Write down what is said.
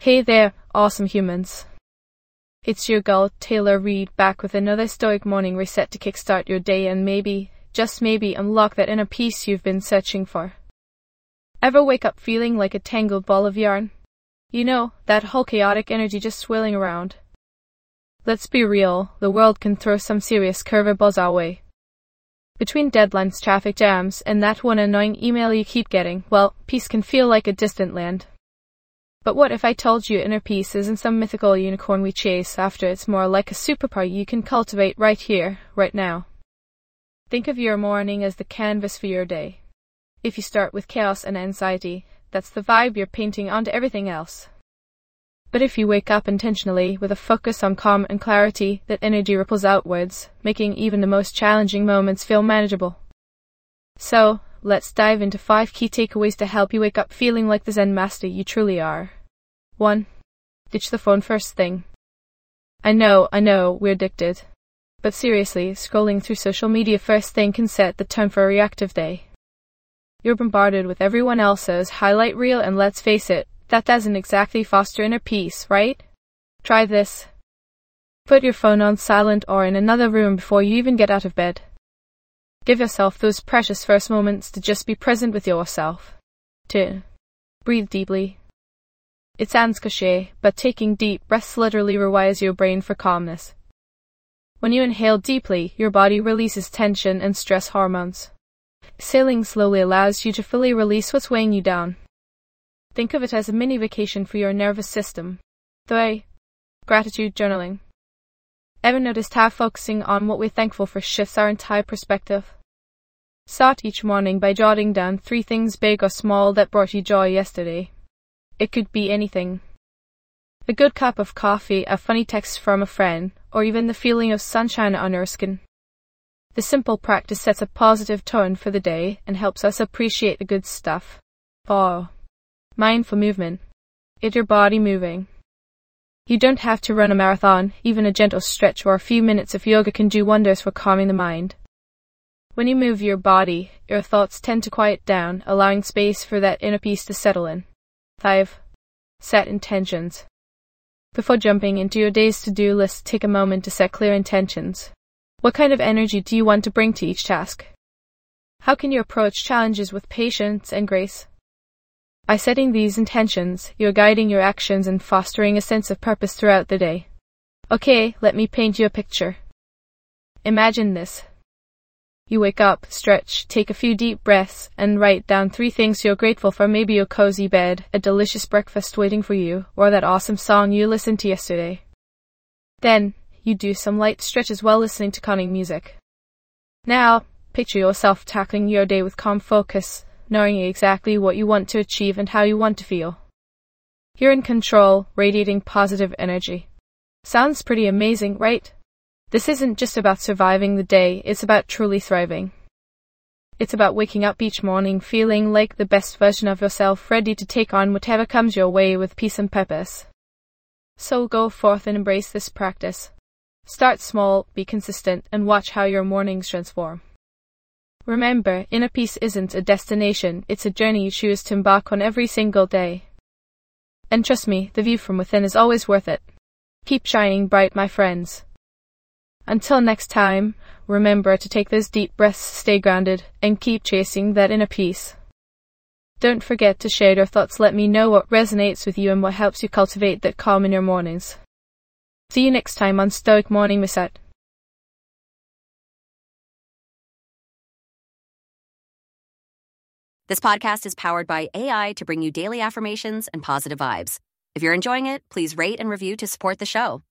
Hey there, awesome humans. It's your girl, Taylor Reed, back with another Stoic Morning Reset to kickstart your day and maybe, just maybe, unlock that inner peace you've been searching for. Ever wake up feeling like a tangled ball of yarn? You know, that whole chaotic energy just swirling around. Let's be real, the world can throw some serious curveballs our way. Between deadlines, traffic jams, and that one annoying email you keep getting, well, peace can feel like a distant land. But what if I told you inner peace isn't some mythical unicorn we chase after? It's more like a superpower you can cultivate right here, right now. Think of your morning as the canvas for your day. If you start with chaos and anxiety, that's the vibe you're painting onto everything else. But if you wake up intentionally with a focus on calm and clarity, that energy ripples outwards, making even the most challenging moments feel manageable. So, let's dive into 5 key takeaways to help you wake up feeling like the Zen master you truly are. 1. Ditch the phone first thing. I know, we're addicted. But seriously, scrolling through social media first thing can set the tone for a reactive day. You're bombarded with everyone else's highlight reel, and let's face it, that doesn't exactly foster inner peace, right? Try this. Put your phone on silent or in another room before you even get out of bed. Give yourself those precious first moments to just be present with yourself. 2. Breathe deeply. It sounds cliche, but taking deep breaths literally rewires your brain for calmness. When you inhale deeply, your body releases tension and stress hormones. Exhaling slowly allows you to fully release what's weighing you down. Think of it as a mini vacation for your nervous system. 3. Gratitude journaling. Ever noticed how focusing on what we're thankful for shifts our entire perspective? Start each morning by jotting down 3 things, big or small, that brought you joy yesterday. It could be anything. A good cup of coffee, a funny text from a friend, or even the feeling of sunshine on your skin. The simple practice sets a positive tone for the day and helps us appreciate the good stuff. 4. Mindful movement. Get your body moving. You don't have to run a marathon, even a gentle stretch or a few minutes of yoga can do wonders for calming the mind. When you move your body, your thoughts tend to quiet down, allowing space for that inner peace to settle in. 5. Set intentions. Before jumping into your day's to-do list, take a moment to set clear intentions. What kind of energy do you want to bring to each task? How can you approach challenges with patience and grace? By setting these intentions, you're guiding your actions and fostering a sense of purpose throughout the day. Okay, let me paint you a picture. Imagine this. You wake up, stretch, take a few deep breaths, and write down 3 things you're grateful for. Maybe your cozy bed, a delicious breakfast waiting for you, or that awesome song you listened to yesterday. Then, you do some light stretches while listening to calming music. Now, picture yourself tackling your day with calm focus, knowing exactly what you want to achieve and how you want to feel. You're in control, radiating positive energy. Sounds pretty amazing, right? This isn't just about surviving the day, it's about truly thriving. It's about waking up each morning feeling like the best version of yourself, ready to take on whatever comes your way with peace and purpose. So go forth and embrace this practice. Start small, be consistent, and watch how your mornings transform. Remember, inner peace isn't a destination, it's a journey you choose to embark on every single day. And trust me, the view from within is always worth it. Keep shining bright, my friends. Until next time, remember to take those deep breaths, stay grounded, and keep chasing that inner peace. Don't forget to share your thoughts. Let me know what resonates with you and what helps you cultivate that calm in your mornings. See you next time on Stoic Morning Reset. This podcast is powered by AI to bring you daily affirmations and positive vibes. If you're enjoying it, please rate and review to support the show.